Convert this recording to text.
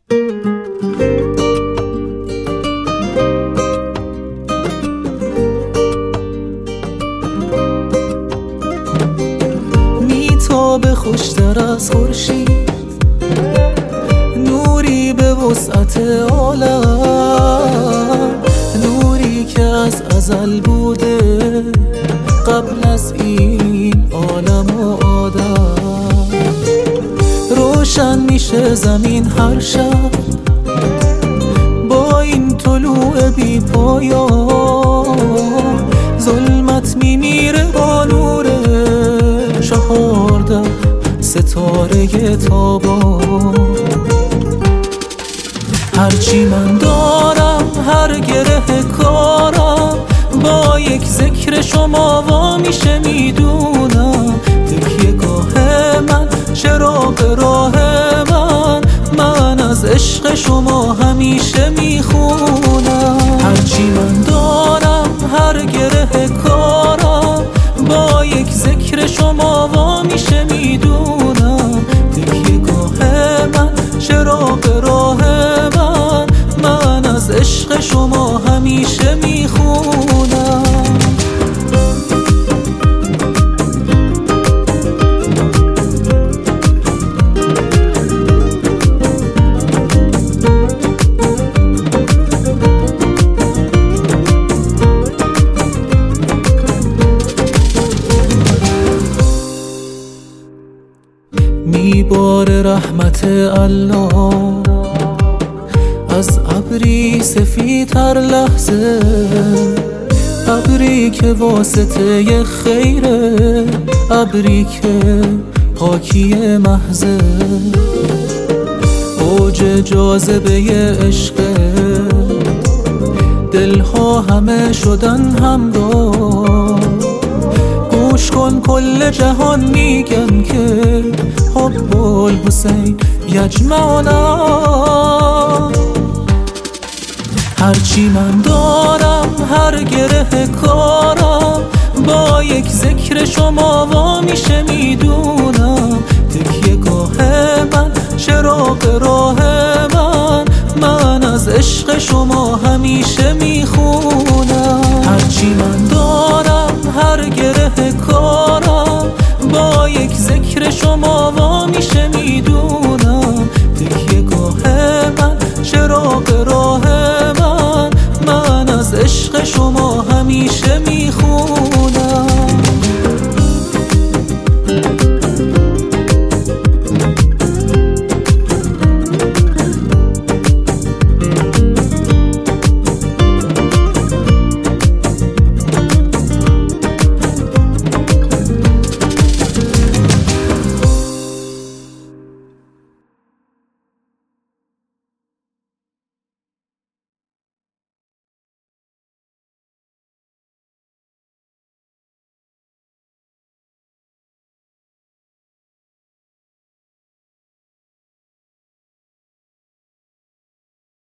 میتابه خوشتر از خورشید، نوری به وسعت عالم، نوری که از ازل بوده قبل از این عالم و آدم. روشن میشه زمین هر شب با این طلوع بی پایان، ظلمت میمیره با نور 14 ستاره تابان. هرچی من دارم، هر گره کارم، با یک ذکر شما وا میشه میدونم. تکیه گاه من، چراغ راه من از عشق شما همیشه میخونم. هرچی من دارم، هر گره کارم، با یک ذکر شما وا میشه میدونم. تکیه گاه من، چراغ راه من از عشق شما همیشه میخونم. میباره رحمت الله از ابری سفید هر لحظه، ابری که واسطه خیره، ابری که پاکی محضه. اوج جاذبه عشق، دلها همه شدن همدار. گوش کن کل جهان میگن که حب الحسین یجمعنا. هرچی من دارم، هر گره کارم، با یک ذکر شما وا میشه میدونم. تکیه گاه من، چراغ راه من از عشق شما همیشه میخونم. هرچی من دارم،